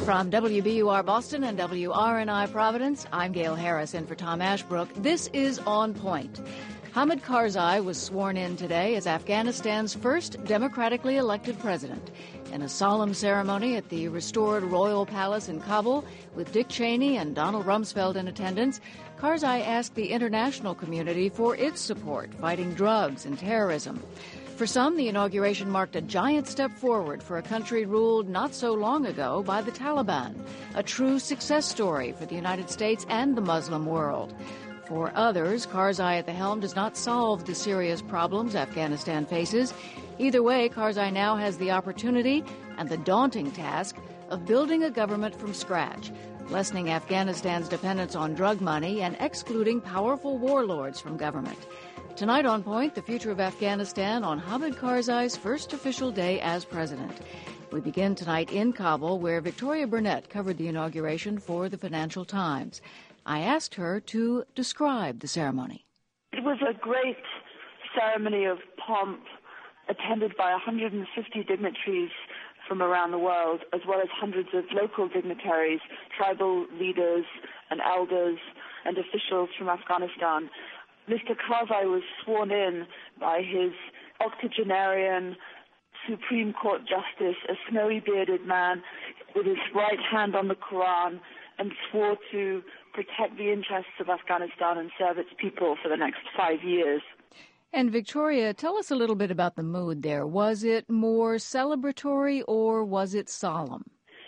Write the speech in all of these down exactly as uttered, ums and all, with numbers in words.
From W B U R Boston and W R N I Providence, I'm Gail Harris in for Tom Ashbrook. This is On Point. Hamid Karzai was sworn in today as Afghanistan's first democratically elected president. In a solemn ceremony at the restored Royal Palace in Kabul, with Dick Cheney and Donald Rumsfeld in attendance, Karzai asked the international community for its support fighting drugs and terrorism. For some, the inauguration marked a giant step forward for a country ruled not so long ago by the Taliban, a true success story for the United States and the Muslim world. For others, Karzai at the helm does not solve the serious problems Afghanistan faces. Either way, Karzai now has the opportunity and the daunting task of building a government from scratch, lessening Afghanistan's dependence on drug money and excluding powerful warlords from government. Tonight on Point, the future of Afghanistan on Hamid Karzai's first official day as president. We begin tonight in Kabul, where Victoria Burnett covered the inauguration for the Financial Times. I asked her to describe the ceremony. It was a great ceremony of pomp, attended by one hundred fifty dignitaries from around the world, as well as hundreds of local dignitaries, tribal leaders and elders and officials from Afghanistan. Mister Karzai was sworn in by his octogenarian Supreme Court Justice, a snowy-bearded man with his right hand on the Quran, and swore to protect the interests of Afghanistan and serve its people for the next five years. And Victoria, tell us a little bit about the mood there. Was it more celebratory or was it solemn?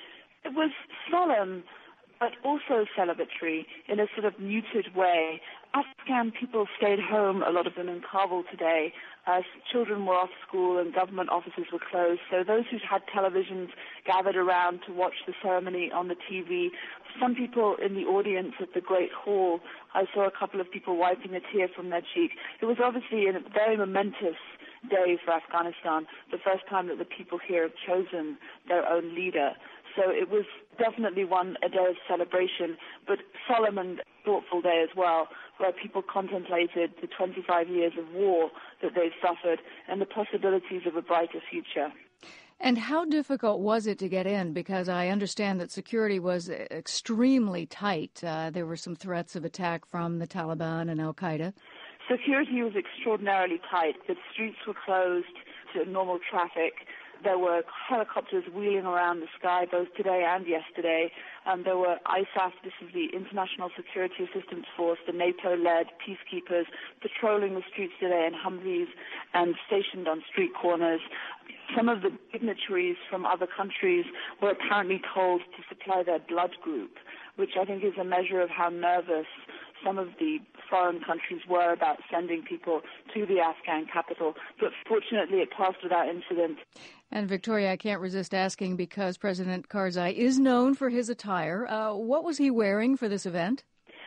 It was solemn, but also celebratory in a sort of muted way. Afghan people stayed home, a lot of them in Kabul today, as children were off school and government offices were closed. So those who had televisions gathered around to watch the ceremony on the T V. Some people in the audience at the Great Hall, I saw a couple of people wiping a tear from their cheek. It was obviously a very momentous day for Afghanistan, the first time that the people here have chosen their own leader. So it was definitely one, a day of celebration, but solemn and thoughtful day as well, where people contemplated the twenty-five years of war that they've suffered and the possibilities of a brighter future. And how difficult was it to get in? Because I understand that security was extremely tight. Uh, there were some threats of attack from the Taliban and al-Qaeda. Security was extraordinarily tight. The streets were closed to normal traffic. There were helicopters wheeling around the sky both today and yesterday. Um, there were I S A F, this is the International Security Assistance Force, the NATO-led peacekeepers, patrolling the streets today in Humvees and stationed on street corners. Some of the dignitaries from other countries were apparently told to supply their blood group, which I think is a measure of how nervous some of the foreign countries were about sending people to the Afghan capital. But fortunately, it passed without incident. And Victoria, I can't resist asking, because President Karzai is known for his attire. Uh, what was he wearing for this event?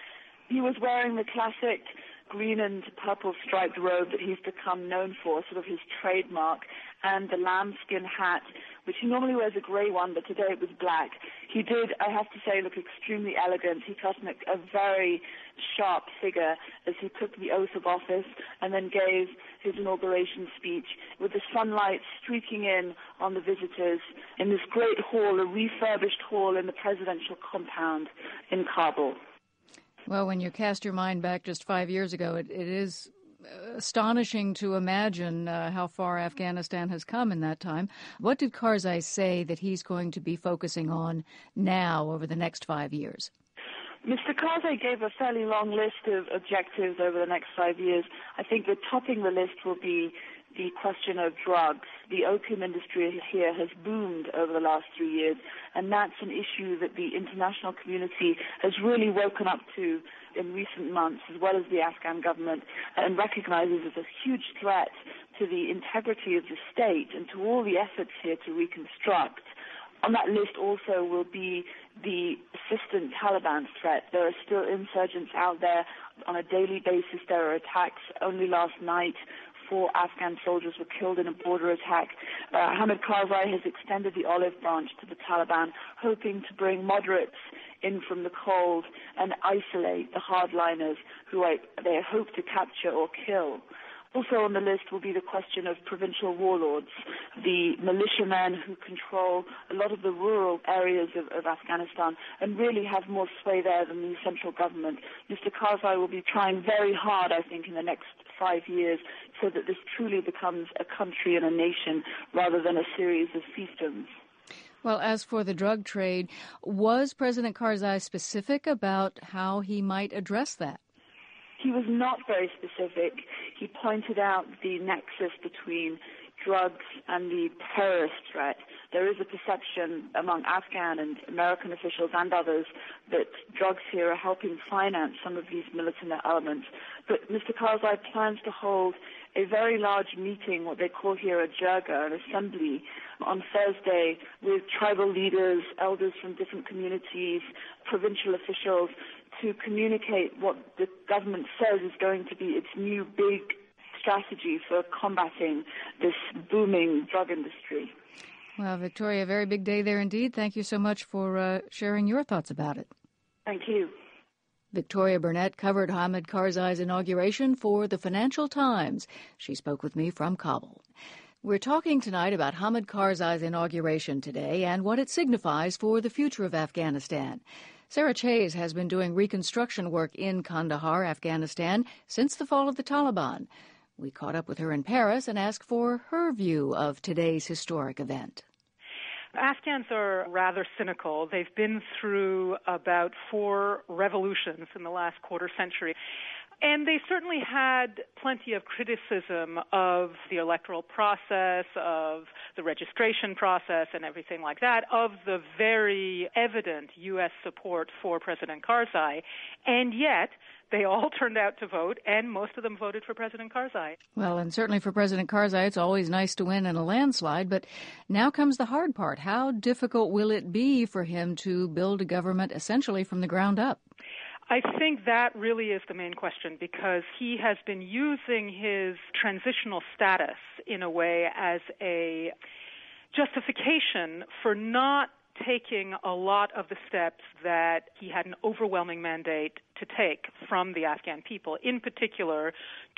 He was wearing the classic green and purple striped robe that he's become known for, sort of his trademark, and the lambskin hat, which he normally wears a grey one, but today it was black. He did, I have to say, look extremely elegant. He cut a very sharp figure as he took the oath of office and then gave his inauguration speech with the sunlight streaking in on the visitors in this great hall, a refurbished hall in the presidential compound in Kabul. Well, when you cast your mind back just five years ago, it, it is astonishing to imagine uh, how far Afghanistan has come in that time. What did Karzai say that he's going to be focusing on now over the next five years? Mister Karzai gave a fairly long list of objectives over the next five years. I think that topping the list will be the question of drugs. The opium industry here has boomed over the last three years, and that's an issue that the international community has really woken up to in recent months, as well as the Afghan government, and recognizes as a huge threat to the integrity of the state and to all the efforts here to reconstruct. On that list also will be the persistent Taliban threat. There are still insurgents out there on a daily basis. There are attacks. Only last night, four Afghan soldiers were killed in a border attack. Uh, Hamid Karzai has extended the olive branch to the Taliban, hoping to bring moderates in from the cold and isolate the hardliners who I, they hope to capture or kill. Also on the list will be the question of provincial warlords, the militiamen who control a lot of the rural areas of, of Afghanistan and really have more sway there than the central government. Mister Karzai will be trying very hard, I think, in the next five years so that this truly becomes a country and a nation rather than a series of fiefdoms. Well, as for the drug trade, was President Karzai specific about how he might address that? He was not very specific. He pointed out the nexus between drugs and the terrorist threat. There is a perception among Afghan and American officials and others that drugs here are helping finance some of these militant elements. But Mister Karzai plans to hold a very large meeting, what they call here a jirga, an assembly, on Thursday with tribal leaders, elders from different communities, provincial officials, to communicate what the government says is going to be its new big strategy for combating this booming drug industry. Well, Victoria, a very big day there indeed. Thank you so much for uh, sharing your thoughts about it. Thank you. Victoria Burnett covered Hamid Karzai's inauguration for the Financial Times. She spoke with me from Kabul. We're talking tonight about Hamid Karzai's inauguration today and what it signifies for the future of Afghanistan. Sarah Chase has been doing reconstruction work in Kandahar, Afghanistan, since the fall of the Taliban. We caught up with her in Paris and asked for her view of today's historic event. Afghans are rather cynical. They've been through about four revolutions in the last quarter century. And they certainly had plenty of criticism of the electoral process, of the registration process and everything like that, of the very evident U S support for President Karzai. And yet, they all turned out to vote, and most of them voted for President Karzai. Well, and certainly for President Karzai, it's always nice to win in a landslide, but now comes the hard part. How difficult will it be for him to build a government essentially from the ground up? I think that really is the main question, because he has been using his transitional status in a way as a justification for not taking a lot of the steps that he had an overwhelming mandate to take from the Afghan people, in particular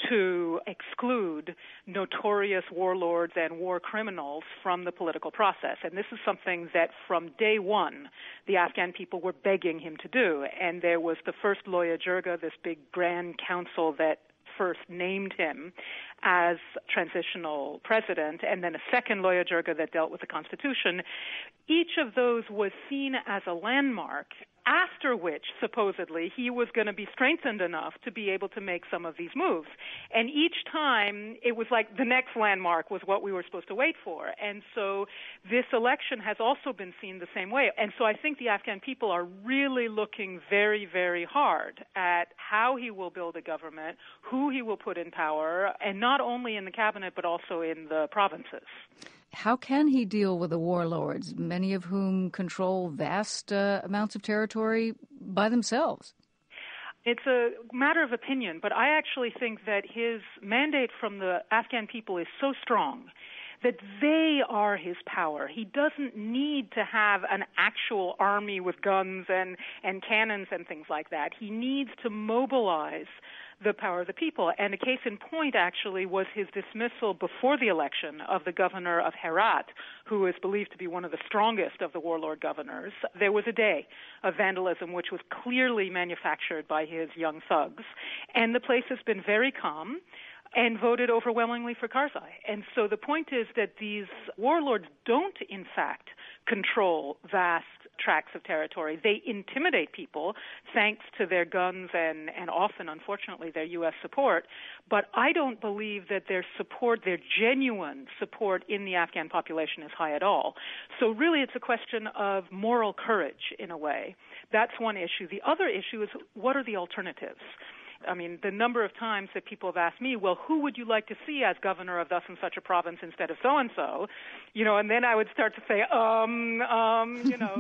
to exclude notorious warlords and war criminals from the political process. And this is something that from day one, the Afghan people were begging him to do. And there was the first Loya Jirga, this big grand council that first named him as transitional president, and then a second Loya Jirga that dealt with the Constitution. Each of those was seen as a landmark, after which, supposedly, he was going to be strengthened enough to be able to make some of these moves. And each time, it was like the next landmark was what we were supposed to wait for. And so this election has also been seen the same way. And so I think the Afghan people are really looking very, very hard at how he will build a government, who he will put in power, and not only in the cabinet, but also in the provinces. How can he deal with the warlords, many of whom control vast uh, amounts of territory by themselves? It's a matter of opinion, but I actually think that his mandate from the Afghan people is so strong that they are his power. He doesn't need to have an actual army with guns and, and cannons and things like that. He needs to mobilize the power of the people. And a case in point, actually, was his dismissal before the election of the governor of Herat, who is believed to be one of the strongest of the warlord governors. There was a day of vandalism which was clearly manufactured by his young thugs, and the place has been very calm and voted overwhelmingly for Karzai. And so the point is that these warlords don't, in fact, control vast tracts of territory. They intimidate people thanks to their guns and, and often, unfortunately, their U S support. But I don't believe that their support, their genuine support in the Afghan population is high at all. So really it's a question of moral courage in a way. That's one issue. The other issue is, what are the alternatives? I mean, the number of times that people have asked me, well, who would you like to see as governor of thus and such a province instead of so-and-so? You know, and then I would start to say, um, um, you know,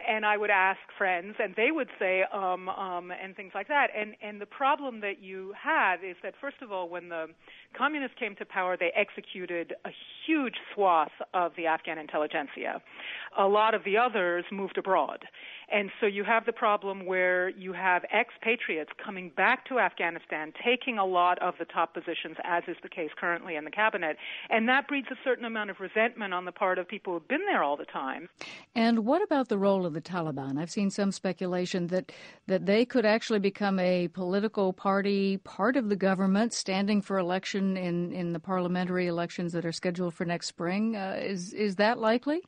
And I would ask friends, and they would say, um, um, and things like that. And, and the problem that you have is that, first of all, when the communists came to power, they executed a huge swath of the Afghan intelligentsia. A lot of the others moved abroad. And so you have the problem where you have expatriates coming back to Afghanistan, taking a lot of the top positions, as is the case currently in the cabinet. And that breeds a certain amount of resentment on the part of people who've been there all the time. And what about the role of the Taliban? I've seen some speculation that, that they could actually become a political party, part of the government, standing for election in, in the parliamentary elections that are scheduled for next spring. Uh, is, is that likely?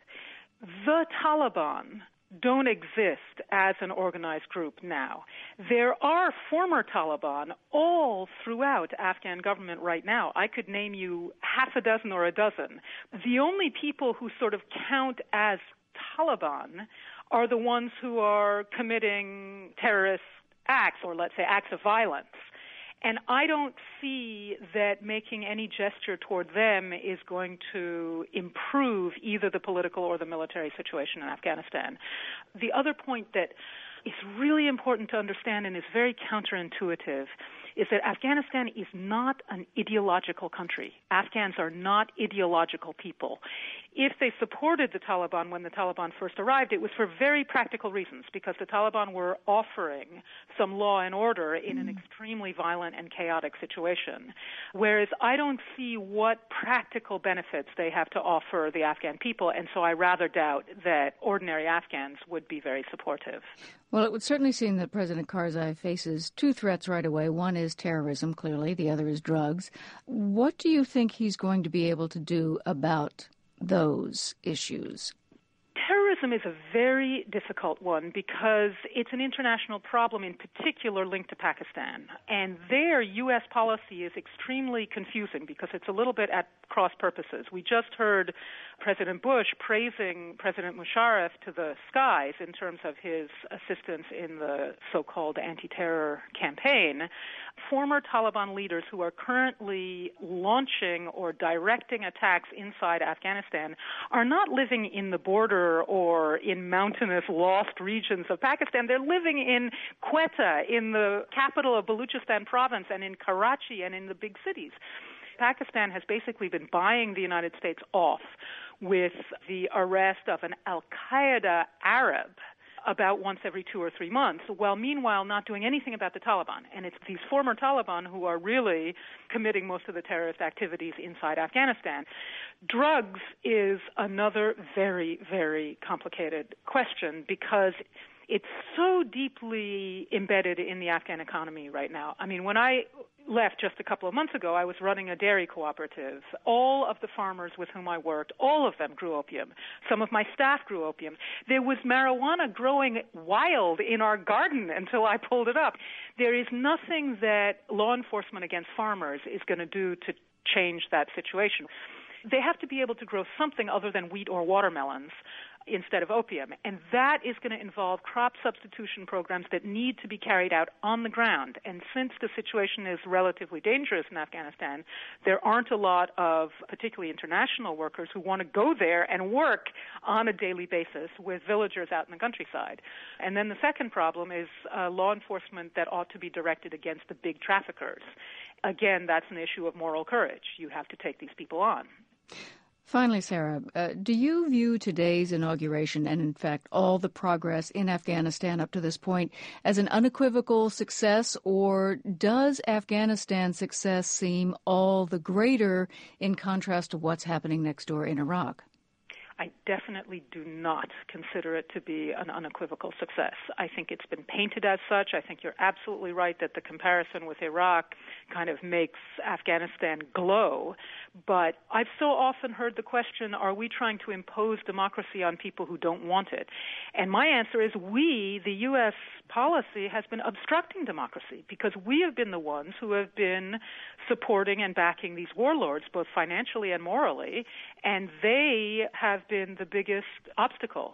The Taliban don't exist as an organized group now. There are former Taliban all throughout Afghan government right now. I could name you half a dozen or a dozen. The only people who sort of count as Taliban are the ones who are committing terrorist acts, or let's say acts of violence. And I don't see that making any gesture toward them is going to improve either the political or the military situation in Afghanistan. The other point that is really important to understand and is very counterintuitive is that Afghanistan is not an ideological country. Afghans are not ideological people. If they supported the Taliban when the Taliban first arrived, it was for very practical reasons, because the Taliban were offering some law and order in an extremely violent and chaotic situation. Whereas I don't see what practical benefits they have to offer the Afghan people, and so I rather doubt that ordinary Afghans would be very supportive. Well, it would certainly seem that President Karzai faces two threats right away. One is terrorism, clearly. The other is drugs. What do you think he's going to be able to do about those issues? Terrorism is a very difficult one because it's an international problem, in particular linked to Pakistan. And there, U S policy is extremely confusing because it's a little bit at cross purposes. We just heard President Bush praising President Musharraf to the skies in terms of his assistance in the so-called anti-terror campaign. Former Taliban leaders who are currently launching or directing attacks inside Afghanistan are not living in the border or in mountainous, lost regions of Pakistan. They're living in Quetta, in the capital of Baluchistan province, and in Karachi and in the big cities. Pakistan has basically been buying the United States off with the arrest of an al-Qaeda Arab about once every two or three months, while meanwhile not doing anything about the Taliban. And it's these former Taliban who are really committing most of the terrorist activities inside Afghanistan. Drugs is another very, very complicated question because it's so deeply embedded in the Afghan economy right now. I mean, when I left just a couple of months ago, I was running a dairy cooperative. All of the farmers with whom I worked, all of them grew opium. Some of my staff grew opium. There was marijuana growing wild in our garden until I pulled it up. There is nothing that law enforcement against farmers is going to do to change that situation. They have to be able to grow something other than wheat or watermelons instead of opium. And that is going to involve crop substitution programs that need to be carried out on the ground. And since the situation is relatively dangerous in Afghanistan, there aren't a lot of particularly international workers who want to go there and work on a daily basis with villagers out in the countryside. And then the second problem is uh, law enforcement that ought to be directed against the big traffickers. Again, that's an issue of moral courage. You have to take these people on. Finally, Sarah, uh, do you view today's inauguration and, in fact, all the progress in Afghanistan up to this point as an unequivocal success, or does Afghanistan's success seem all the greater in contrast to what's happening next door in Iraq? I definitely do not consider it to be an unequivocal success. I think it's been painted as such. I think you're absolutely right that the comparison with Iraq kind of makes Afghanistan glow. But I've so often heard the question, are we trying to impose democracy on people who don't want it? And my answer is we, the U S policy, has been obstructing democracy because we have been the ones who have been supporting and backing these warlords, both financially and morally, and they have been the biggest obstacle.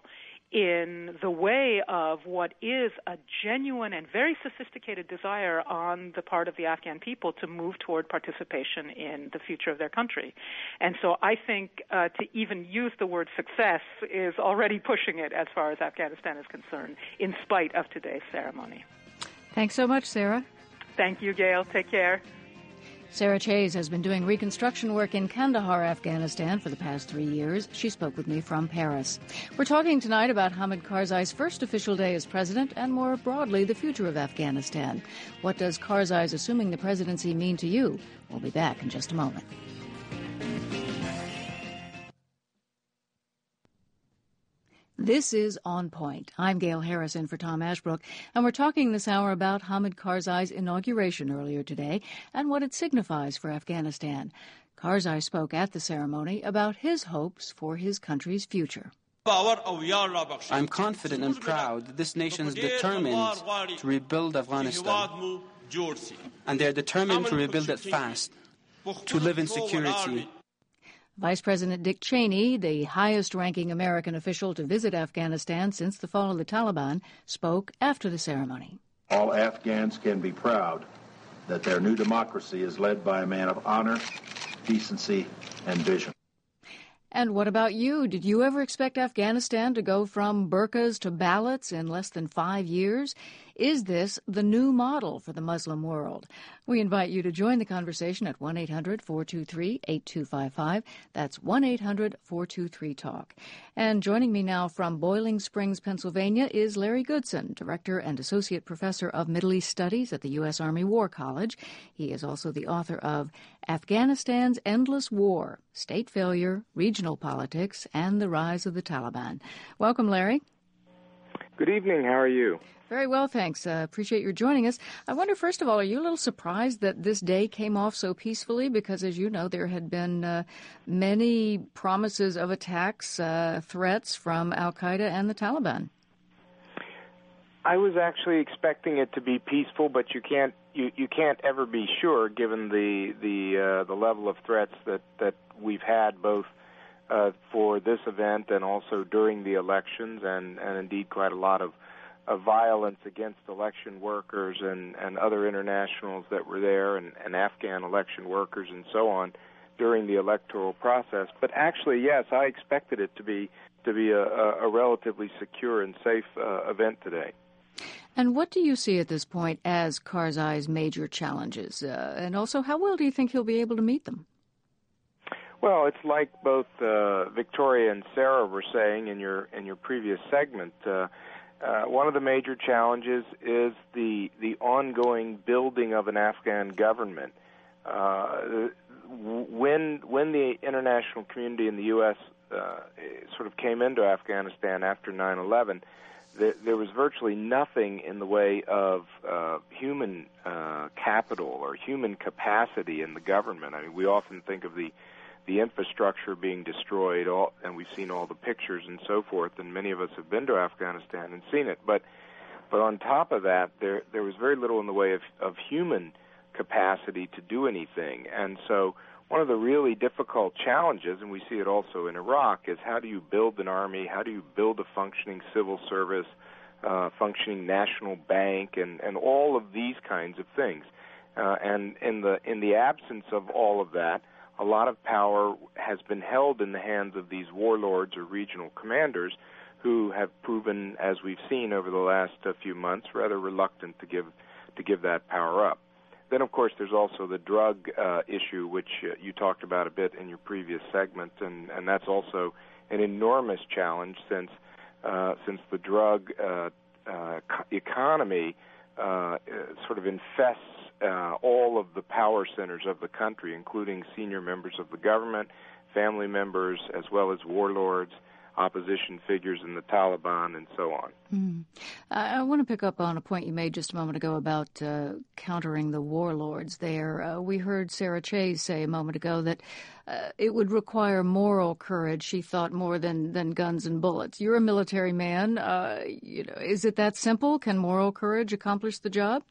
in the way of what is a genuine and very sophisticated desire on the part of the Afghan people to move toward participation in the future of their country. And so I think uh, to even use the word success is already pushing it as far as Afghanistan is concerned, in spite of today's ceremony. Thanks so much, Sarah. Thank you, Gail. Take care. Sarah Chayes has been doing reconstruction work in Kandahar, Afghanistan for the past three years. She spoke with me from Paris. We're talking tonight about Hamid Karzai's first official day as president and, more broadly, the future of Afghanistan. What does Karzai's assuming the presidency mean to you? We'll be back in just a moment. This is On Point. I'm Gail Harrison for Tom Ashbrook, and we're talking this hour about Hamid Karzai's inauguration earlier today and what it signifies for Afghanistan. Karzai spoke at the ceremony about his hopes for his country's future. I'm confident and proud that this nation is determined to rebuild Afghanistan, and they're determined to rebuild it fast, to live in security. Vice President Dick Cheney, the highest-ranking American official to visit Afghanistan since the fall of the Taliban, spoke after the ceremony. All Afghans can be proud that their new democracy is led by a man of honor, decency, and vision. And what about you? Did you ever expect Afghanistan to go from burqas to ballots in less than five years? Is this the new model for the Muslim world? We invite you to join the conversation at one eight hundred four two three eight two five five. That's one eight hundred four two three talk. And joining me now from Boiling Springs, Pennsylvania, is Larry Goodson, Director and Associate Professor of Middle East Studies at the U S Army War College. He is also the author of Afghanistan's Endless War, State Failure, Regional Politics, and the Rise of the Taliban. Welcome, Larry. Good evening. How are you? Very well, thanks. Uh, appreciate your joining us. I wonder, first of all, are you a little surprised that this day came off so peacefully? Because, as you know, there had been uh, many promises of attacks, uh, threats from al-Qaeda and the Taliban. I was actually expecting it to be peaceful, but you can't you, you can't ever be sure, given the the uh, the level of threats that, that we've had both uh, for this event and also during the elections, and, and indeed quite a lot of of violence against election workers and, and other internationals that were there, and, and Afghan election workers and so on during the electoral process. But actually, yes, I expected it to be to be a, a relatively secure and safe uh, event today. And what do you see at this point as Karzai's major challenges? Uh, and also, how well do you think he'll be able to meet them? Well, it's like both uh, Victoria and Sarah were saying in your in your previous segment. Uh, Uh, one of the major challenges is the the ongoing building of an Afghan government. Uh, when when the international community in the U S uh, sort of came into Afghanistan after nine eleven, there, there was virtually nothing in the way of uh, human uh, capital or human capacity in the government. I mean, we often think of the the infrastructure being destroyed, all, and we've seen all the pictures and so forth, and many of us have been to Afghanistan and seen it. But but on top of that, there there was very little in the way of, of human capacity to do anything. And so one of the really difficult challenges, and we see it also in Iraq, is how do you build an army, how do you build a functioning civil service, uh, functioning national bank, and, and all of these kinds of things. Uh, and in the in the absence of all of that, a lot of power has been held in the hands of these warlords or regional commanders who have proven, as we've seen over the last uh, few months, rather reluctant to give to give that power up. Then, of course, there's also the drug uh, issue, which uh, you talked about a bit in your previous segment, and, and that's also an enormous challenge since uh, since the drug uh, uh, economy uh, sort of infests Uh, all of the power centers of the country, including senior members of the government, family members, as well as warlords, opposition figures in the Taliban, and so on. Mm. I, I want to pick up on a point you made just a moment ago about uh, countering the warlords there. Uh, we heard Sarah Chayes say a moment ago that uh, it would require moral courage, she thought, more than, than guns and bullets. You're a military man. Uh, you know, is it that simple? Can moral courage accomplish the job?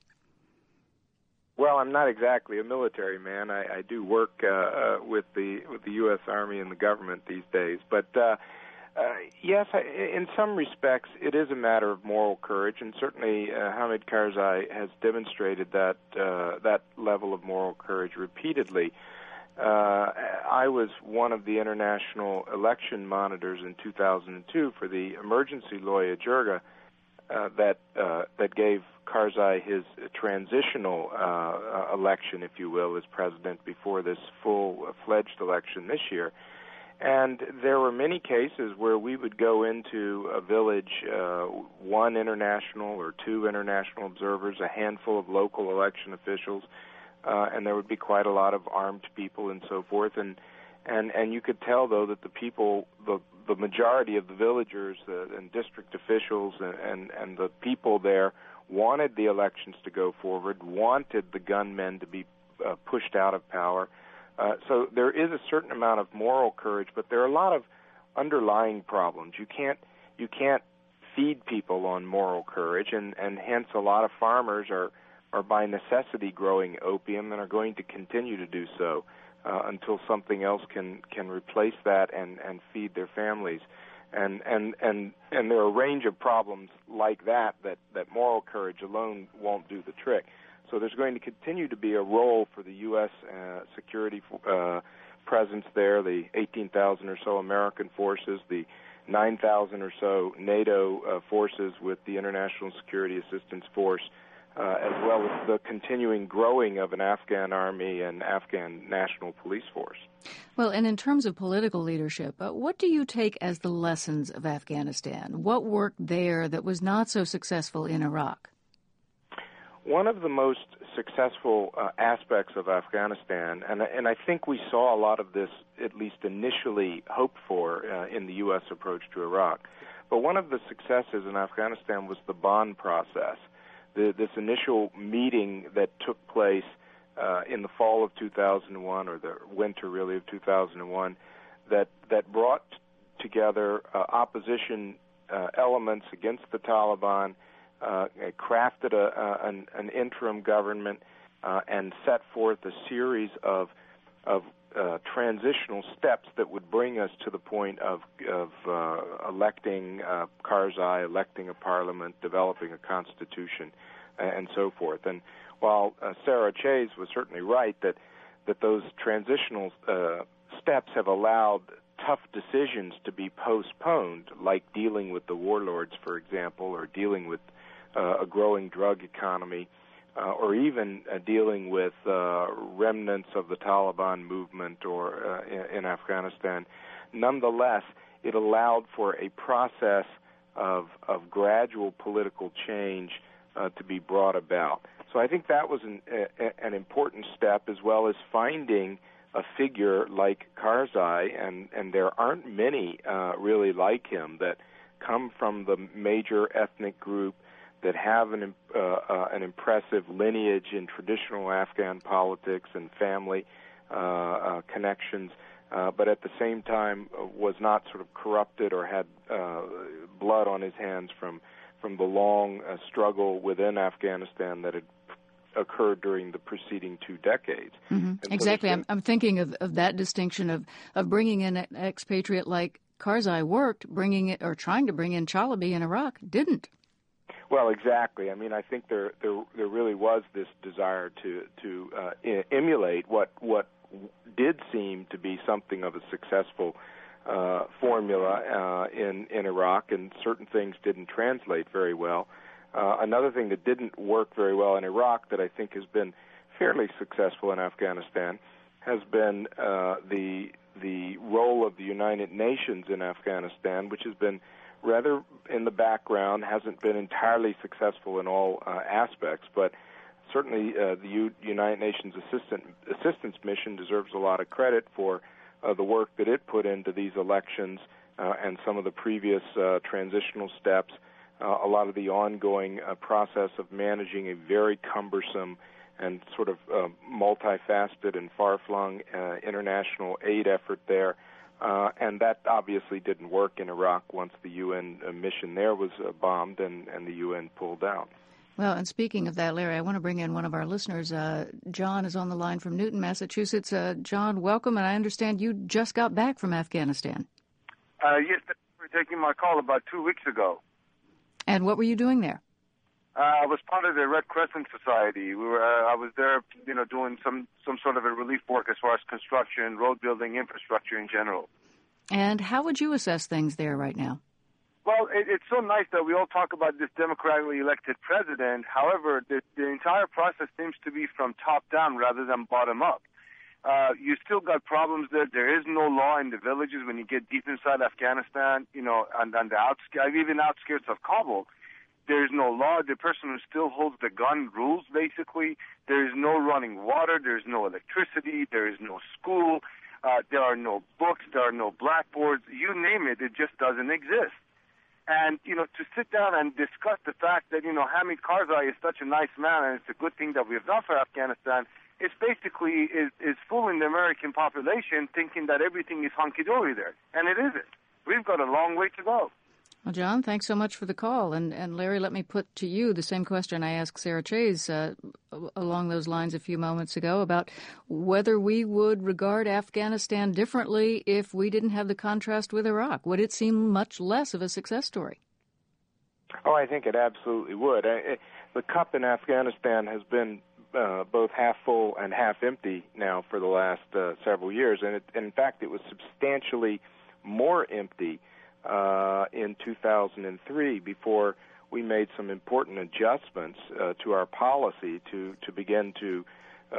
Well, I'm not exactly a military man. I, I do work uh, uh, with the with the U S Army and the government these days. But uh, Uh, yes, I, in some respects, it is a matter of moral courage, and certainly uh, Hamid Karzai has demonstrated that uh, that level of moral courage repeatedly. Uh, I was one of the international election monitors in two thousand two for the emergency Loya Jirga uh, that uh, that gave Karzai his transitional uh, election, if you will, as president before this full-fledged election this year. And there were many cases where we would go into a village, uh, one international or two international observers, a handful of local election officials, uh, and there would be quite a lot of armed people and so forth. And and and you could tell, though, that the people, the the majority of the villagers uh, and district officials and, and and the people there wanted the elections to go forward, wanted the gunmen to be uh, pushed out of power. Uh, so there is a certain amount of moral courage, but there are a lot of underlying problems. You can't you can't feed people on moral courage, and, and hence a lot of farmers are, are by necessity growing opium and are going to continue to do so uh, until something else can, can replace that and, and feed their families. And, and and and there are a range of problems like that, that that moral courage alone won't do the trick. So there's going to continue to be a role for the U S uh, security uh, presence there, the eighteen thousand or so American forces, the nine thousand or so NATO uh, forces with the International Security Assistance Force, uh, as well as the continuing growing of an Afghan army and Afghan National Police Force. Well, and in terms of political leadership, uh, what do you take as the lessons of Afghanistan? What worked there that was not so successful in Iraq? One of the most successful uh, aspects of Afghanistan, and, and I think we saw a lot of this, at least initially, hoped for uh, in the U S approach to Iraq, but one of the successes in Afghanistan was the Bonn process, the, this initial meeting that took place uh, in the fall of two thousand one, or the winter, really, of two thousand one, that, that brought together uh, opposition uh, elements against the Taliban, Uh, crafted a, a, an, an interim government, uh, and set forth a series of of uh, transitional steps that would bring us to the point of of uh, electing uh, Karzai, electing a parliament, developing a constitution, uh, and so forth. And while uh, Sarah Chayes was certainly right that that those transitional uh, steps have allowed tough decisions to be postponed, like dealing with the warlords, for example, or dealing with Uh, a growing drug economy, uh, or even uh, dealing with uh, remnants of the Taliban movement or uh, in, in Afghanistan. Nonetheless, it allowed for a process of, of gradual political change uh, to be brought about. So I think that was an, a, an important step, as well as finding a figure like Karzai, and, and there aren't many uh, really like him that come from the major ethnic group, that have an uh, uh, an impressive lineage in traditional Afghan politics and family uh, uh, connections, uh, but at the same time was not sort of corrupted or had uh, blood on his hands from from the long uh, struggle within Afghanistan that had occurred during the preceding two decades. Mm-hmm. Exactly. So I'm, I'm thinking of, of that distinction of, of bringing in an expatriate like Karzai worked, bringing it or trying to bring in Chalabi in Iraq didn't. Well, exactly. I mean, I think there there, there really was this desire to to uh, I- emulate what what did seem to be something of a successful uh, formula uh, in in Iraq, and certain things didn't translate very well. Uh, another thing that didn't work very well in Iraq that I think has been fairly successful in Afghanistan has been uh, the the role of the United Nations in Afghanistan, which has been rather in the background, hasn't been entirely successful in all uh, aspects, but certainly uh, the U- United Nations assistant, assistance mission deserves a lot of credit for uh, the work that it put into these elections uh, and some of the previous uh, transitional steps, uh, a lot of the ongoing uh, process of managing a very cumbersome and sort of uh, multifaceted and far-flung uh, international aid effort there. Uh, and that obviously didn't work in Iraq once the U N uh, mission there was uh, bombed and, and the U N pulled out. Well, and speaking of that, Larry, I want to bring in one of our listeners. Uh, John is on the line from Newton, Massachusetts. Uh, John, welcome, and I understand you just got back from Afghanistan. Uh, yes, for taking my call about two weeks ago. And what were you doing there? Uh, I was part of the Red Crescent Society. We were, uh, I was there, you know, doing some, some sort of a relief work as far as construction, road building, infrastructure in general. And how would you assess things there right now? Well, it, it's so nice that we all talk about this democratically elected president. However, the, the entire process seems to be from top down rather than bottom up. Uh, you still got problems there. There is no law in the villages when you get deep inside Afghanistan, you know, and, and the outskirts, even outskirts of Kabul. There is no law. The person who still holds the gun rules, basically. There is no running water. There is no electricity. There is no school. Uh, there are no books. There are no blackboards. You name it, it just doesn't exist. And, you know, to sit down and discuss the fact that, you know, Hamid Karzai is such a nice man and it's a good thing that we have done for Afghanistan, it's basically is, is fooling the American population thinking that everything is hunky-dory there. And it isn't. We've got a long way to go. Well, John, thanks so much for the call. And, and Larry, let me put to you the same question I asked Sarah Chayes uh, along those lines a few moments ago about whether we would regard Afghanistan differently if we didn't have the contrast with Iraq. Would it seem much less of a success story? Oh, I think it absolutely would. I, it, the cup in Afghanistan has been uh, both half full and half empty now for the last uh, several years. And, it, and in fact, it was substantially more empty Uh, in two thousand three, before we made some important adjustments uh, to our policy to, to begin to uh,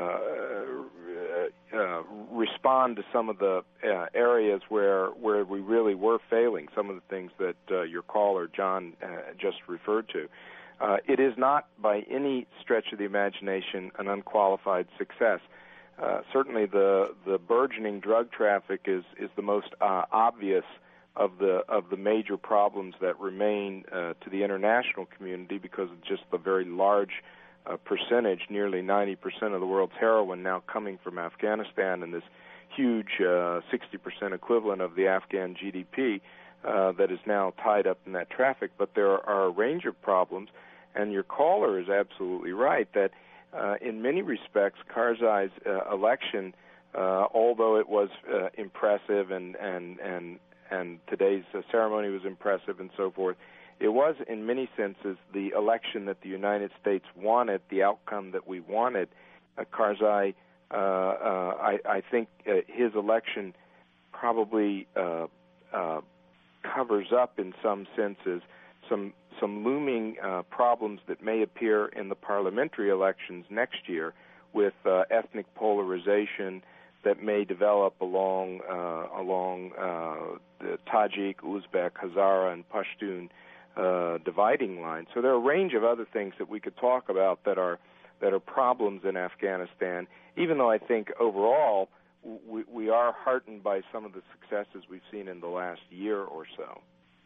uh, respond to some of the uh, areas where where we really were failing, some of the things that uh, your caller, John, uh, just referred to. Uh, it is not by any stretch of the imagination an unqualified success. Uh, certainly the, the burgeoning drug traffic is, is the most uh, obvious of the of the major problems that remain uh, to the international community, because of just the very large uh, percentage, nearly ninety percent of the world's heroin now coming from Afghanistan, and this huge uh, sixty percent equivalent of the Afghan G D P uh, that is now tied up in that traffic. But there are a range of problems, and your caller is absolutely right that uh, in many respects Karzai's uh, election, uh, although it was uh, impressive and and and and today's uh, ceremony was impressive and so forth, it was in many senses the election that the United States wanted, the outcome that we wanted. Uh, Karzai, uh, uh, I, I think uh, his election probably uh, uh, covers up in some senses some some looming uh, problems that may appear in the parliamentary elections next year, with uh, ethnic polarization that may develop along uh, along uh, the Tajik, Uzbek, Hazara, and Pashtun uh, dividing line. So there are a range of other things that we could talk about that are that are problems in Afghanistan. Even though I think overall we, we are heartened by some of the successes we've seen in the last year or so.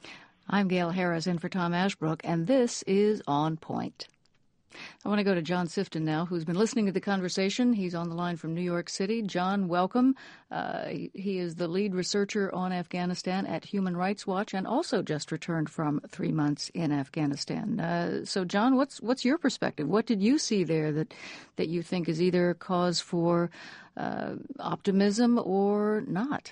I'm Gail Harris in for Tom Ashbrook, and this is On Point. I want to go to John Sifton now, who's been listening to the conversation. He's on the line from New York City. John, welcome. Uh, he, he is the lead researcher on Afghanistan at Human Rights Watch, and also just returned from three months in Afghanistan. Uh, so, John, what's what's your perspective? What did you see there that that you think is either cause for uh, optimism or not?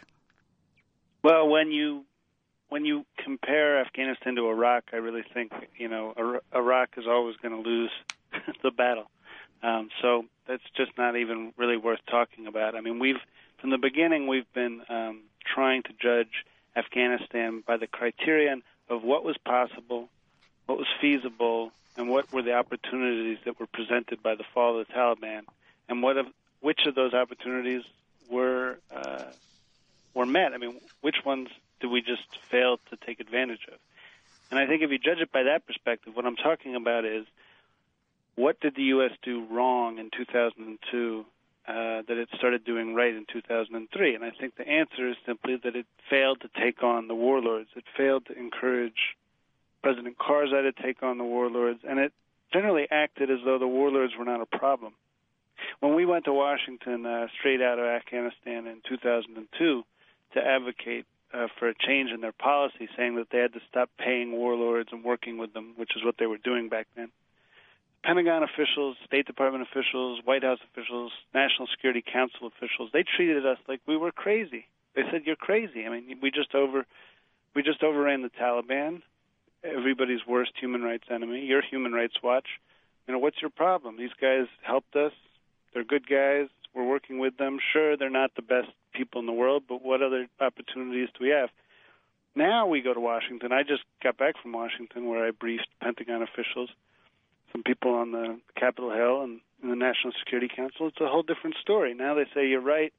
Well, when you when you compare Afghanistan to Iraq, I really think, you know, Iraq is always going to lose the battle. Um, so that's just not even really worth talking about. I mean, we've, from the beginning, we've been um, trying to judge Afghanistan by the criterion of what was possible, what was feasible, and what were the opportunities that were presented by the fall of the Taliban, and what of, which of those opportunities were uh, were met. I mean, which ones did we just fail to take advantage of? And I think if you judge it by that perspective, what I'm talking about is, what did the U S do wrong in two thousand two uh, that it started doing right in two thousand three? And I think the answer is simply that it failed to take on the warlords. It failed to encourage President Karzai to take on the warlords, and it generally acted as though the warlords were not a problem. When we went to Washington uh, straight out of Afghanistan in two thousand two to advocate uh, for a change in their policy, saying that they had to stop paying warlords and working with them, which is what they were doing back then, Pentagon officials, State Department officials, White House officials, National Security Council officials, they treated us like we were crazy. They said, you're crazy. I mean, we just over We just overran the Taliban, everybody's worst human rights enemy. Your Human Rights Watch. You know, what's your problem? These guys helped us. They're good guys. We're working with them. Sure, they're not the best people in the world, but what other opportunities do we have? Now we go to Washington. I just got back from Washington where I briefed Pentagon officials, some people on the Capitol Hill and in the National Security Council. It's a whole different story. Now they say, you're right.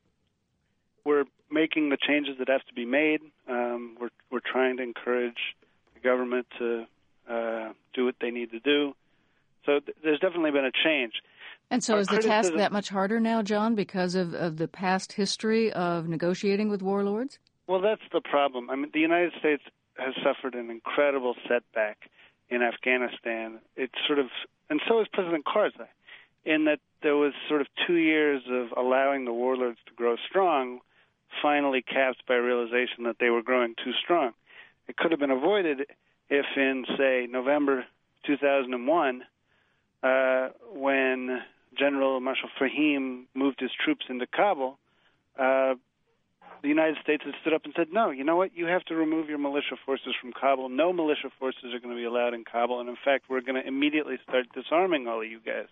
We're making the changes that have to be made. Um, we're, we're trying to encourage the government to uh, do what they need to do. So th- there's definitely been a change. And so Our is the task that much harder now, John, because of, of the past history of negotiating with warlords? Well, that's the problem. I mean, the United States has suffered an incredible setback in Afghanistan. It's sort of, and so is President Karzai, in that there was sort of two years of allowing the warlords to grow strong, finally capped by a realization that they were growing too strong. It could have been avoided if in, say, November two thousand one, uh, when General Marshal Fahim moved his troops into Kabul, uh, the United States had stood up and said, no, you know what, you have to remove your militia forces from Kabul. No militia forces are going to be allowed in Kabul, and in fact, we're going to immediately start disarming all of you guys.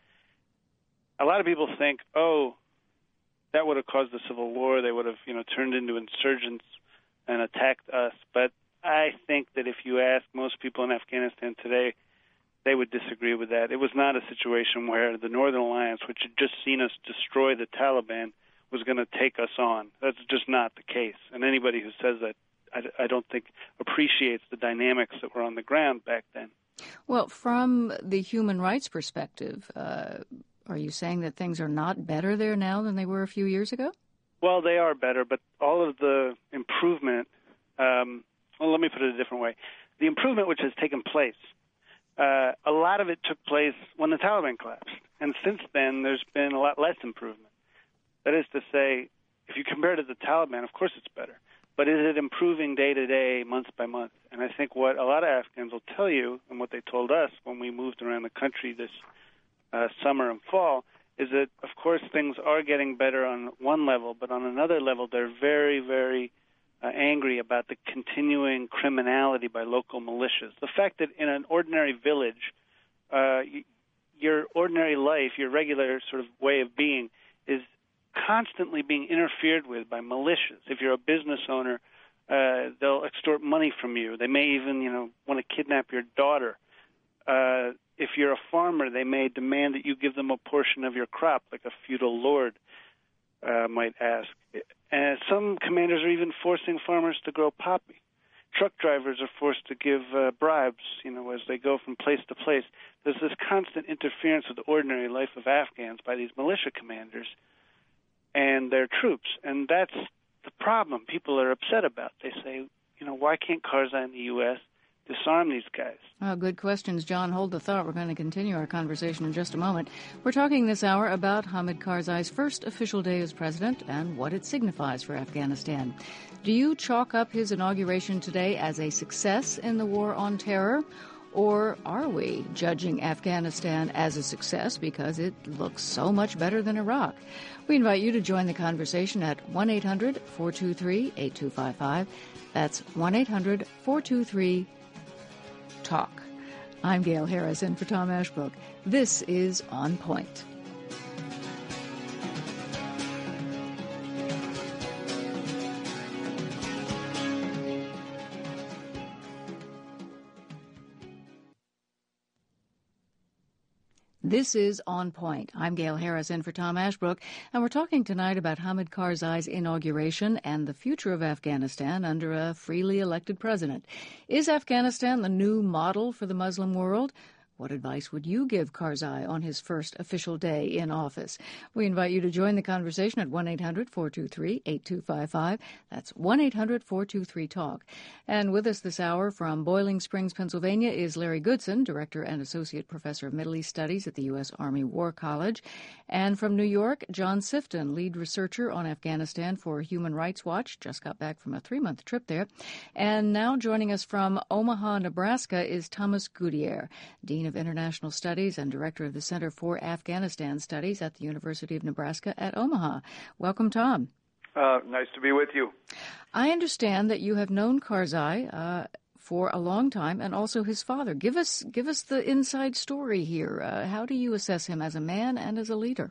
A lot of people think, oh, that would have caused a civil war. They would have, you know, turned into insurgents and attacked us. But I think that if you ask most people in Afghanistan today, they would disagree with that. It was not a situation where the Northern Alliance, which had just seen us destroy the Taliban, was going to take us on. That's just not the case. And anybody who says that, I, I don't think appreciates the dynamics that were on the ground back then. Well, from the human rights perspective, uh, are you saying that things are not better there now than they were a few years ago? Well, they are better, but all of the improvement, um, well, let me put it a different way. The improvement which has taken place, uh, a lot of it took place when the Taliban collapsed. And since then, there's been a lot less improvement. That is to say, if you compare it to the Taliban, of course it's better. But is it improving day to day, month by month? And I think what a lot of Afghans will tell you, and what they told us when we moved around the country this uh, summer and fall, is that, of course, things are getting better on one level, but on another level, they're very, very uh, angry about the continuing criminality by local militias. The fact that in an ordinary village, uh, y- your ordinary life, your regular sort of way of being, is constantly being interfered with by militias. If you're a business owner, uh, they'll extort money from you. They may even, you know, want to kidnap your daughter. Uh, if you're a farmer, they may demand that you give them a portion of your crop, like a feudal lord uh, might ask. And some commanders are even forcing farmers to grow poppy. Truck drivers are forced to give uh, bribes, you know, as they go from place to place. There's this constant interference with the ordinary life of Afghans by these militia commanders and their troops. And that's the problem people are upset about. They say, you know, why can't Karzai in the U S disarm these guys? Oh, good questions, John. Hold the thought. We're going to continue our conversation in just a moment. We're talking this hour about Hamid Karzai's first official day as president and what it signifies for Afghanistan. Do you chalk up his inauguration today as a success in the war on terror? Or are we judging Afghanistan as a success because it looks so much better than Iraq? We invite you to join the conversation at one eight hundred four two three eight two five five. That's one eight hundred four two three talk. I'm Gail Harris in for Tom Ashbrook. This is On Point. This is On Point. I'm Gail Harris in for Tom Ashbrook, and we're talking tonight about Hamid Karzai's inauguration and the future of Afghanistan under a freely elected president. Is Afghanistan the new model for the Muslim world? What advice would you give Karzai on his first official day in office? We invite you to join the conversation at one eight hundred four two three eight two five five. That's one eight hundred four two three talk. And with us this hour from Boiling Springs, Pennsylvania, is Larry Goodson, Director and Associate Professor of Middle East Studies at the U S Army War College. And from New York, John Sifton, Lead Researcher on Afghanistan for Human Rights Watch, just got back from a three-month trip there. And now joining us from Omaha, Nebraska, is Thomas Gutierrez, Dean of International Studies and Director of the Center for Afghanistan Studies at the University of Nebraska at Omaha. Welcome, Tom. Uh, nice to be with you. I understand that you have known Karzai uh, for a long time, and also his father. Give us give us the inside story here. Uh, how do you assess him as a man and as a leader?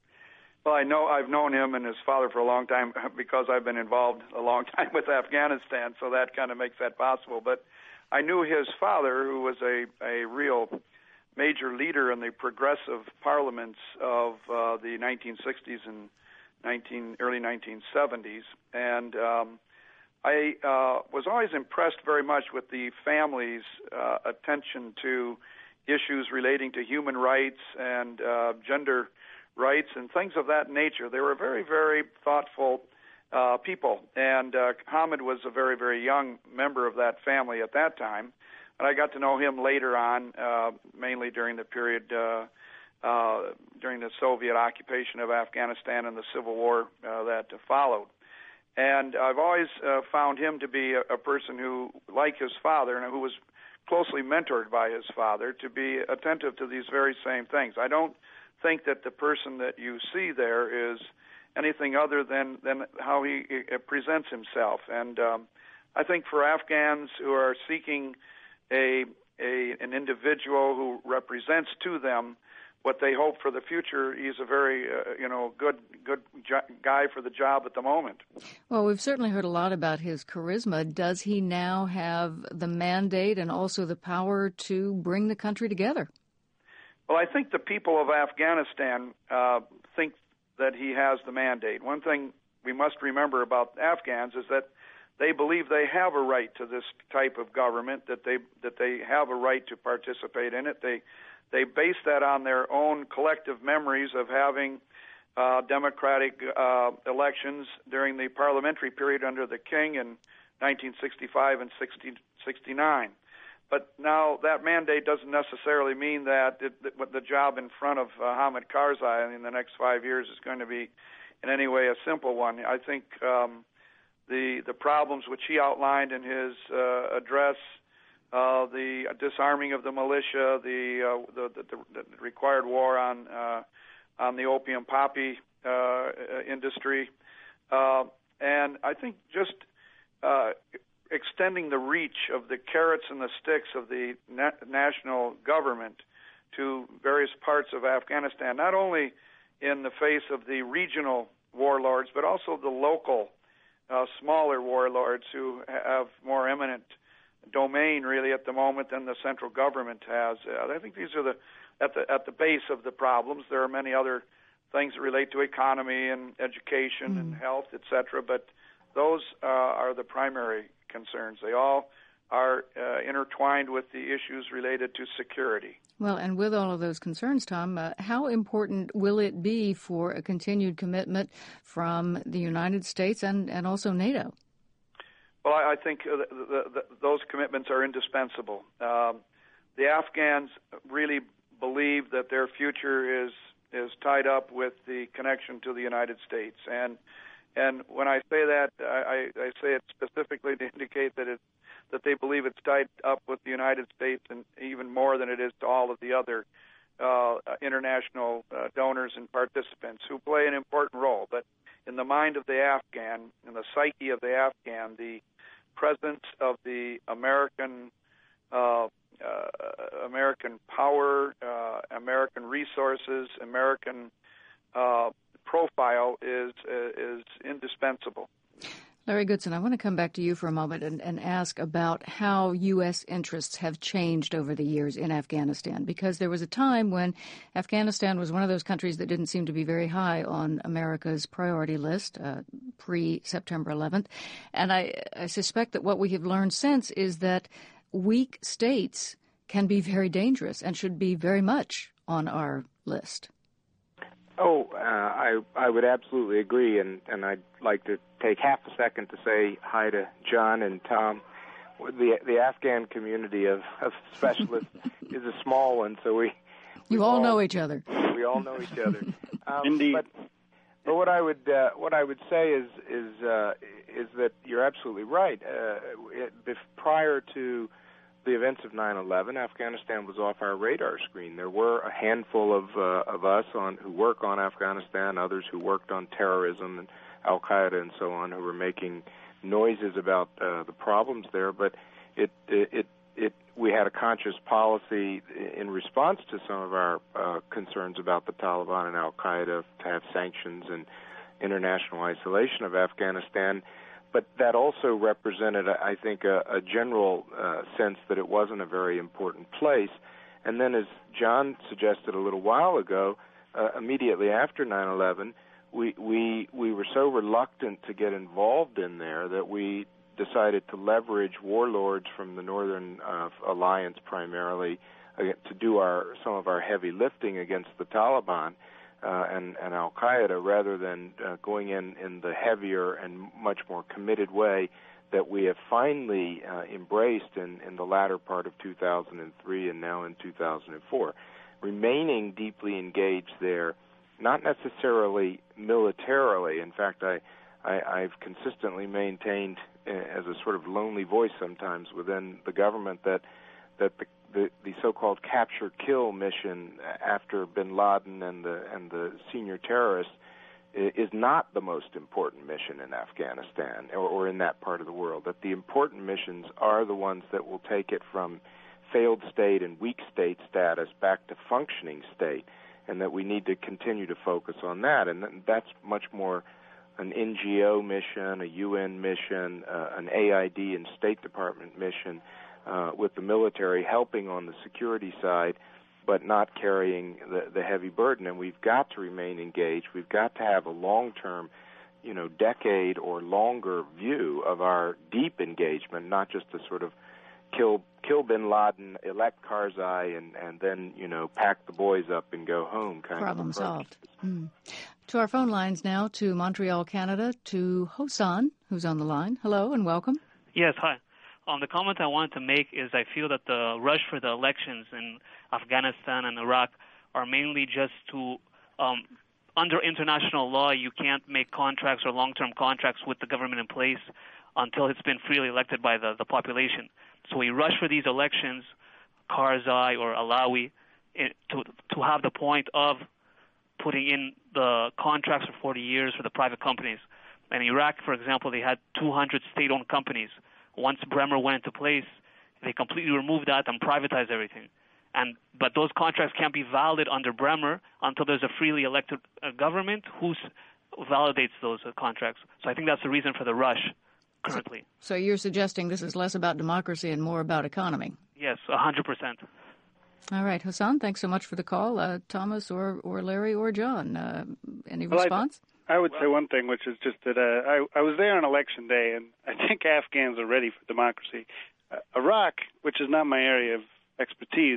Well, I know I've known him and his father for a long time because I've been involved a long time with Afghanistan, so that kind of makes that possible. But I knew his father, who was a, a real major leader in the progressive parliaments of uh, the nineteen sixties and nineteen, early nineteen seventies. And um, I uh, was always impressed very much with the family's uh, attention to issues relating to human rights and uh, gender rights and things of that nature. They were very, very thoughtful uh, people. And uh, Hamid was a very, very young member of that family at that time. And I got to know him later on, uh, mainly during the period uh, uh, during the Soviet occupation of Afghanistan and the Civil War uh, that followed. And I've always uh, found him to be a, a person who, like his father, and who was closely mentored by his father, to be attentive to these very same things. I don't think that the person that you see there is anything other than, than how he, he presents himself. And um, I think for Afghans who are seeking a, a an individual who represents to them what they hope for the future, he's a very, uh, you know, good good jo- guy for the job at the moment. Well, we've certainly heard a lot about his charisma. Does he now have the mandate and also the power to bring the country together? Well, I think the people of Afghanistan uh, think that he has the mandate. One thing we must remember about Afghans is that they believe they have a right to this type of government, that they that they have a right to participate in it. They They base that on their own collective memories of having uh, democratic uh, elections during the parliamentary period under the King in nineteen sixty-five and sixty-nine. But now that mandate doesn't necessarily mean that, it, that the job in front of uh, Hamid Karzai in the next five years is going to be in any way a simple one. I think um, the the problems which he outlined in his uh, address, Uh, the disarming of the militia, the, uh, the, the, the required war on uh, on the opium poppy uh, industry, uh, and I think just uh, extending the reach of the carrots and the sticks of the na- national government to various parts of Afghanistan, not only in the face of the regional warlords, but also the local uh, smaller warlords who have more eminent domain really at the moment than the central government has. Uh, I think these are the at the at the base of the problems. There are many other things that relate to economy and education mm. and health, et cetera, but those uh, are the primary concerns. They all are uh, intertwined with the issues related to security. Well, and with all of those concerns, Tom, uh, how important will it be for a continued commitment from the United States and, and also NATO? Well, I think the, the, the, those commitments are indispensable. Um, the Afghans really believe that their future is is tied up with the connection to the United States, and and when I say that, I, I say it specifically to indicate that it that they believe it's tied up with the United States, and even more than it is to all of the other uh, international uh, donors and participants who play an important role. But in the mind of the Afghan, in the psyche of the Afghan, the presence of the American uh, uh, American power, uh, American resources, American uh, profile is uh, is indispensable. Larry Goodson, I want to come back to you for a moment and, and ask about how U S interests have changed over the years in Afghanistan, because there was a time when Afghanistan was one of those countries that didn't seem to be very high on America's priority list uh, pre-September eleventh. And I, I suspect that what we have learned since is that weak states can be very dangerous and should be very much on our list. Oh, uh, I I would absolutely agree, and, and I'd like to take half a second to say hi to John and Tom. The the Afghan community of, of specialists is a small one, so we you all, all know each other. We all know each other. Um, Indeed. But, but what I would uh, what I would say is is uh, is that you're absolutely right. Uh, it, prior to the events of nine eleven, Afghanistan was off our radar screen. There were a handful of uh, of us on who work on Afghanistan, others who worked on terrorism, and Al-Qaeda and so on, who were making noises about uh, the problems there. But it, it, it, it, we had a conscious policy in response to some of our uh, concerns about the Taliban and Al-Qaeda to have sanctions and international isolation of Afghanistan. But that also represented, I think, a, a general uh, sense that it wasn't a very important place. And then, as John suggested a little while ago, uh, immediately after nine eleven, we, we we were so reluctant to get involved in there that we decided to leverage warlords from the Northern uh, Alliance primarily uh, to do our some of our heavy lifting against the Taliban uh, and, and Al-Qaeda, rather than uh, going in in the heavier and much more committed way that we have finally uh, embraced in, in the latter part of two thousand three and now in two thousand four. Remaining deeply engaged there, not necessarily militarily. In fact, I, I, I've consistently maintained uh, as a sort of lonely voice sometimes within the government that that the, the, the so-called capture-kill mission after bin Laden and the, and the senior terrorists is not the most important mission in Afghanistan or, or in that part of the world, that the important missions are the ones that will take it from failed state and weak state status back to functioning state, and that we need to continue to focus on that. And that's much more an N G O mission, a U N mission, uh, an A I D and State Department mission, uh, with the military helping on the security side, but not carrying the, the heavy burden. And we've got to remain engaged. We've got to have a long-term, you know, decade or longer view of our deep engagement, not just a sort of kill kill bin Laden, elect Karzai, and, and then, you know, pack the boys up and go home kind Problem of solved. Mm. To our phone lines now, to Montreal, Canada, to Hosan, who's on the line. Hello and welcome. Yes, hi. Um, the comment I wanted to make is I feel that the rush for the elections in Afghanistan and Iraq are mainly just to, um, under international law, you can't make contracts or long-term contracts with the government in place until it's been freely elected by the, the population. So we rush for these elections, Karzai or Alawi, it, to to have the point of putting in the contracts for forty years for the private companies. In Iraq, for example, they had two hundred state-owned companies. Once Bremer went into place, they completely removed that and privatized everything. And but those contracts can't be valid under Bremer until there's a freely elected uh, government who validates those uh, contracts. So I think that's the reason for the rush currently. So, so you're suggesting this is less about democracy and more about economy? Yes, one hundred percent. All right, Hassan, thanks so much for the call. Uh, Thomas or, or Larry or John, uh, any well, response? I, I would say one thing, which is just that uh, I, I was there on election day, and I think Afghans are ready for democracy. Uh, Iraq, which is not my area of expertise,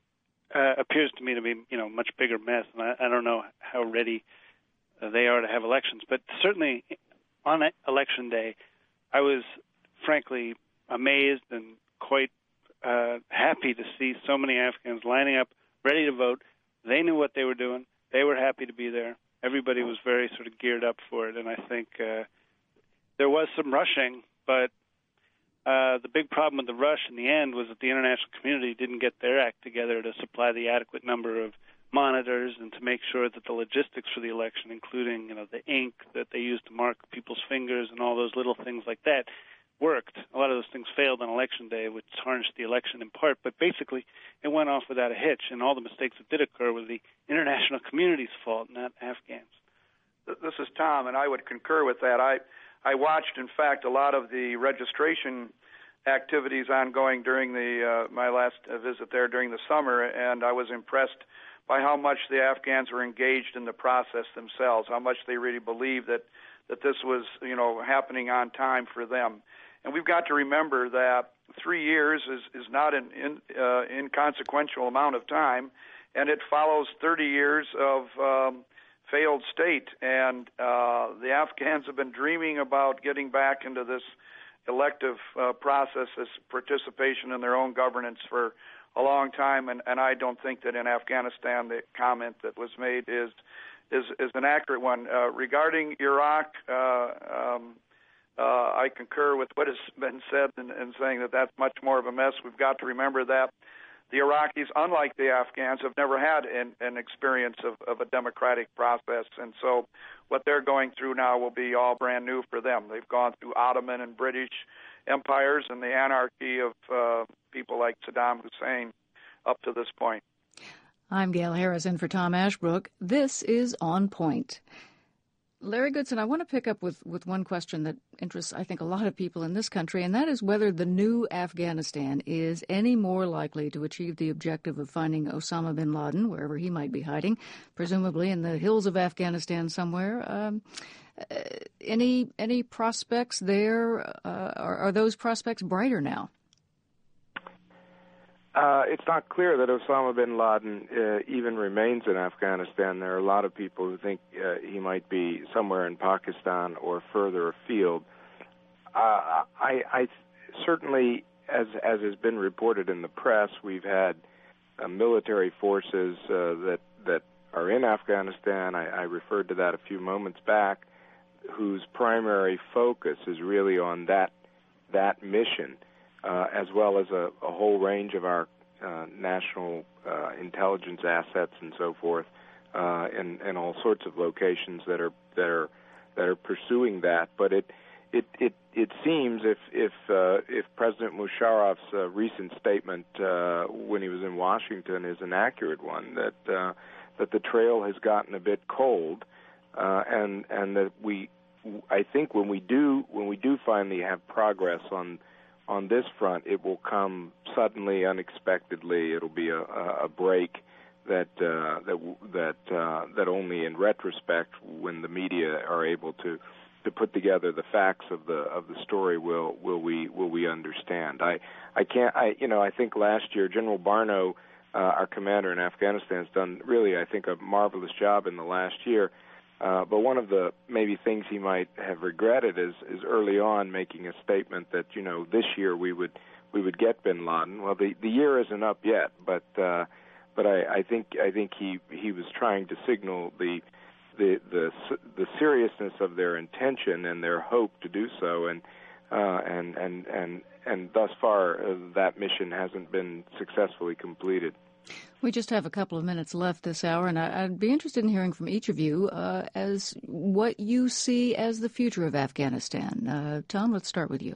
uh, appears to me to be, you know, a much bigger mess, and I, I don't know how ready uh, they are to have elections. But certainly on election day, I was frankly amazed and quite uh, happy to see so many Afghans lining up, ready to vote. They knew what they were doing. They were happy to be there. Everybody was very sort of geared up for it, and I think uh, there was some rushing, but uh, the big problem with the rush in the end was that the international community didn't get their act together to supply the adequate number of monitors and to make sure that the logistics for the election, including, you know, the ink that they used to mark people's fingers and all those little things like that, worked. A lot of those things failed on election day, which tarnished the election in part, but basically it went off without a hitch, and all the mistakes that did occur were the international community's fault, not Afghans. This is Tom, and I would concur with that. I, I watched, in fact, a lot of the registration activities ongoing during the uh, my last visit there during the summer, and I was impressed by how much the Afghans were engaged in the process themselves, how much they really believed that, that this was, you know, happening on time for them. And we've got to remember that three years is, is not an in, uh, inconsequential amount of time, and it follows thirty years of um, failed state. And uh, the Afghans have been dreaming about getting back into this elective uh, process, this participation in their own governance for a long time, and, and I don't think that in Afghanistan the comment that was made is is, is an accurate one. Uh, regarding Iraq, uh, um, uh, I concur with what has been said in, in saying that that's much more of a mess. We've got to remember that the Iraqis, unlike the Afghans, have never had an, an experience of, of a democratic process. And so what they're going through now will be all brand new for them. They've gone through Ottoman and British empires and the anarchy of uh, people like Saddam Hussein up to this point. I'm Gail Harrison for Tom Ashbrook. This is On Point. Larry Goodson, I want to pick up with, with one question that interests, I think, a lot of people in this country, and that is whether the new Afghanistan is any more likely to achieve the objective of finding Osama bin Laden, wherever he might be hiding, presumably in the hills of Afghanistan somewhere. Um, uh, any any prospects there? Uh, are, are those prospects brighter now? Uh, it's not clear that Osama bin Laden uh, even remains in Afghanistan. There are a lot of people who think uh, he might be somewhere in Pakistan or further afield. Uh, I, I certainly, as as has been reported in the press, we've had uh, military forces uh, that that are in Afghanistan. I, I referred to that a few moments back, whose primary focus is really on that that mission. Uh, as well as a, a whole range of our uh, national uh, intelligence assets and so forth, uh, in, in all sorts of locations that are that are that are pursuing that. But it it it, it seems if if uh, if President Musharraf's uh, recent statement uh, when he was in Washington is an accurate one, that uh, that the trail has gotten a bit cold, uh, and and that we I think when we do when we do finally have progress on On this front, it will come suddenly, unexpectedly. It'll be a, a break that uh, that that uh, that only in retrospect, when the media are able to, to put together the facts of the of the story, will will we will we understand. I I can't. I you know I think last year General Barno, uh, our commander in Afghanistan, has done really I think a marvelous job in the last year. Uh, but one of the maybe things he might have regretted is, is early on making a statement that, you know, this year we would we would get bin Laden. Well, the, the year isn't up yet, but uh, but I, I think I think he, he was trying to signal the the the the seriousness of their intention and their hope to do so, and uh, and and and and thus far uh, that mission hasn't been successfully completed. We just have a couple of minutes left this hour, and I'd be interested in hearing from each of you uh, as what you see as the future of Afghanistan. Uh, Tom, let's start with you.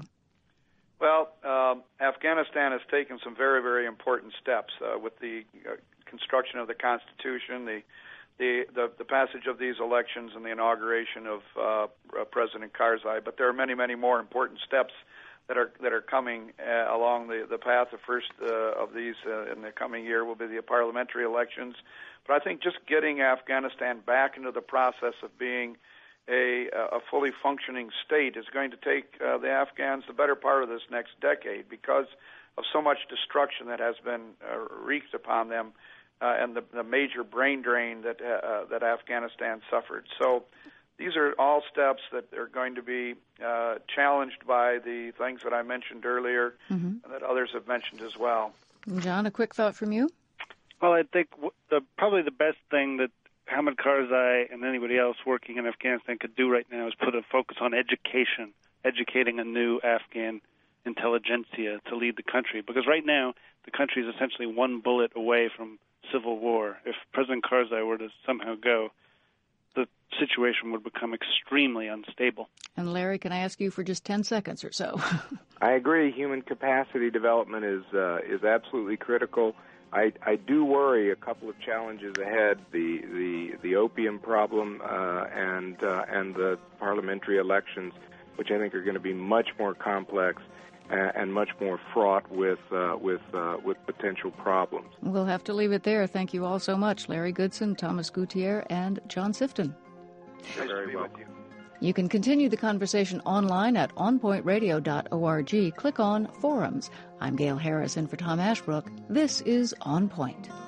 Well, um, Afghanistan has taken some very, very important steps uh, with the uh, construction of the Constitution, the, the the the passage of these elections, and the inauguration of uh, President Karzai. But there are many, many more important steps that are that are coming uh, along the, the path. The first uh, of these uh, in the coming year will be the parliamentary elections. But I think just getting Afghanistan back into the process of being a, a fully functioning state is going to take uh, the Afghans the better part of this next decade because of so much destruction that has been uh, wreaked upon them uh, and the, the major brain drain that uh, that Afghanistan suffered. So these are all steps that are going to be uh, challenged by the things that I mentioned earlier mm-hmm. and that others have mentioned as well. John, a quick thought from you? Well, I think the, probably the best thing that Hamid Karzai and anybody else working in Afghanistan could do right now is put a focus on education, educating a new Afghan intelligentsia to lead the country. Because right now, the country is essentially one bullet away from civil war. If President Karzai were to somehow go, the situation would become extremely unstable. And Larry, can I ask you for just ten seconds or so? I agree. Human capacity development is uh, is absolutely critical. I, I do worry a couple of challenges ahead: the the, the opium problem uh, and uh, and the parliamentary elections, which I think are going to be much more complex and much more fraught with uh, with uh, with potential problems. We'll have to leave it there. Thank you all so much, Larry Goodson, Thomas Gutierrez, and John Sifton. You're very welcome. You can continue the conversation online at on point radio dot org. Click on Forums. I'm Gail Harrison for Tom Ashbrook. This is On Point.